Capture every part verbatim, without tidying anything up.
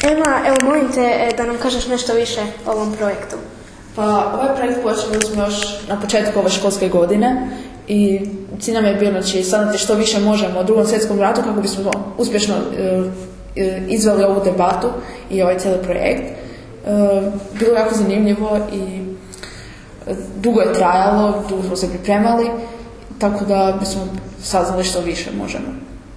Ema, evo molim te da nam kažeš nešto više o ovom projektu. Pa ovaj projekt počeli smo još na početku ove školske godine i cilj nam je bio znači, saznati što više možemo o Drugom svjetskom ratu kako bismo uspješno e, izveli ovu debatu i ovaj cijeli projekt. E, bilo je jako zanimljivo i dugo je trajalo, dugo smo se pripremali, tako da bismo saznali što više možemo.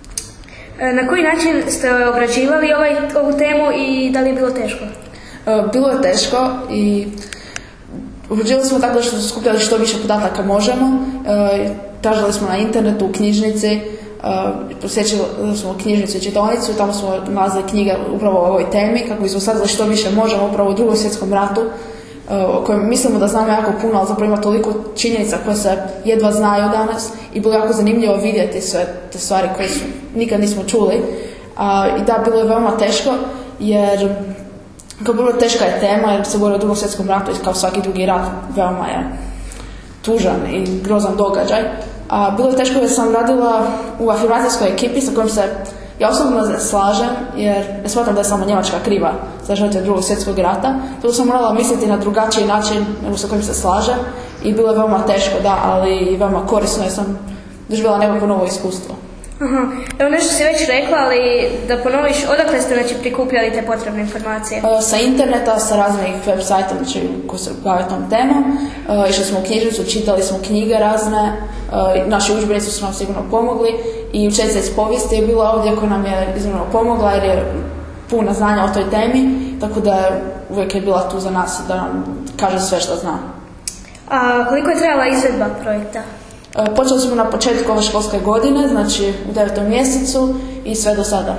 Na koji način ste obrađivali ovaj, ovu temu i da li je bilo teško? Bilo je teško i obrađivali smo tako što smo skupljali što više podataka možemo. Tražili smo na internetu, u knjižnici, posjećali smo knjižnicu i čitaonicu, tamo smo nalazili knjige upravo o ovoj temi kako bismo saznali što više možemo upravo o Drugom svjetskom ratu, o kojem mislimo da znamo jako puno, ali zapravo ima toliko činjenica koje se jedva znaju danas i bilo jako zanimljivo vidjeti sve te stvari koje su, nikad nismo čuli. A, I da, bilo je veoma teško jer kao bilo teška je tema jer se govori o Drugom svjetskom ratu i kao svaki drugi rat veoma je tužan i grozan događaj. A bilo je teško jer sam radila u afirmacijskoj ekipi sa kojom se ja osobno slažem jer ne smatram da je samo Njemačka kriva za žrtve Drugog svjetskog rata. Tu sam morala misliti na drugačiji način nego sa kojim se slažem i bilo je veoma teško, da, ali i veoma korisno jer sam doživjela nekako novo iskustvo. Aha. Evo nešto si već rekla, ali da ponoviš, odakle ste znači, prikupljali te potrebne informacije? E, sa interneta, sa raznih web sajta znači, koji se bave tom temom. E, išli smo u knjižnicu, čitali smo knjige razne, e, naši udžbenici su nam sigurno pomogli i učiteljica iz povijesti je bila ovdje koja nam je iznimno pomogla jer je puna znanja o toj temi, tako da uvijek je bila tu za nas da nam kaže sve što zna. A koliko je trajala izvedba projekta? Počeli smo na početku ove školske godine, znači u devetom mjesecu i sve do sada.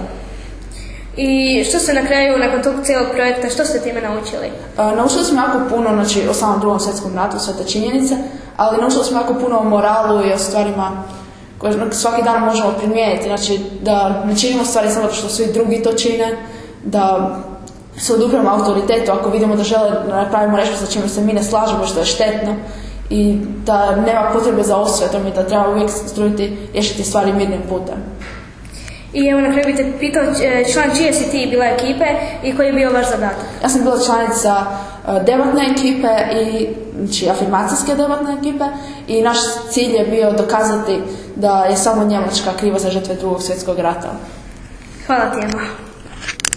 I što ste na kraju, nakon tog cijelog projekta, što ste time naučili? E, naučili smo jako puno znači, o samom Drugom svjetskom ratu, sve te činjenice, ali naučili smo jako puno o moralu i o stvarima koje svaki dan možemo primijeniti. Znači da ne činimo stvari samo što svi drugi to čine, da se odupremo autoritetu ako vidimo da žele da napravimo nešto sa čime se mi ne slažemo, što je štetno. I da nema potrebe za osvetom i da treba uvijek struditi riješiti stvari mirnim putem. I evo na kraju bih te pitao član čije si ti bila ekipe i koji je bio vaš zadatak? Ja sam bila članica debatne ekipe i znači afirmacijske debatne ekipe i naš cilj je bio dokazati da je samo Njemačka kriva za žrtve Drugog svjetskog rata. Hvala ti, Ema.